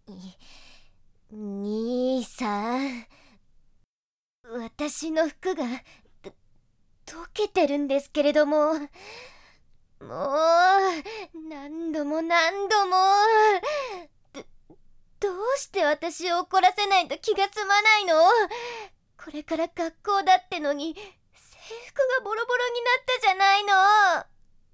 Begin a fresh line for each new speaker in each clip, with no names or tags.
兄さん、私の服が溶けてるんですけれども、もう何度も何度も、どどうして私を怒らせないと気が済まないの？これから学校だってのに制服がボロボロになったじゃないの。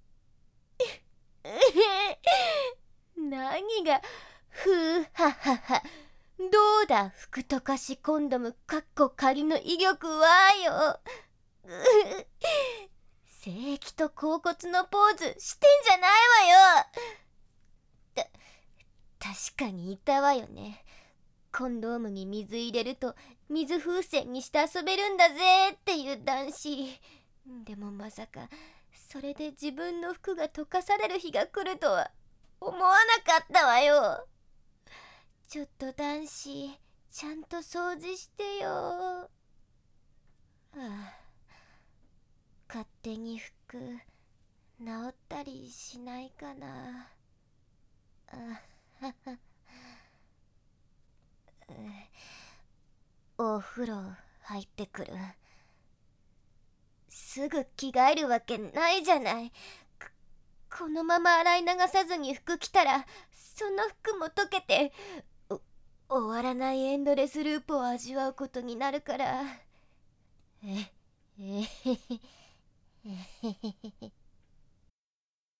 何がふーはっはっは、どうだ服溶かしコンドムかっこ仮の威力はよ。性器と甲骨のポーズしてんじゃないわよ。確かにいたわよね。コンドームに水入れると水風船にして遊べるんだぜっていう男子。でもまさかそれで自分の服が溶かされる日が来るとは思わなかったわよ。ちょっと男子、ちゃんと掃除してよ。はあ、勝手に服直ったりしないかな。あはは。お風呂入ってくる。すぐ着替えるわけないじゃない。このまま洗い流さずに服着たらその服も溶けて終わらないエンドレスループを味わうことになるから。えへへへへへへ。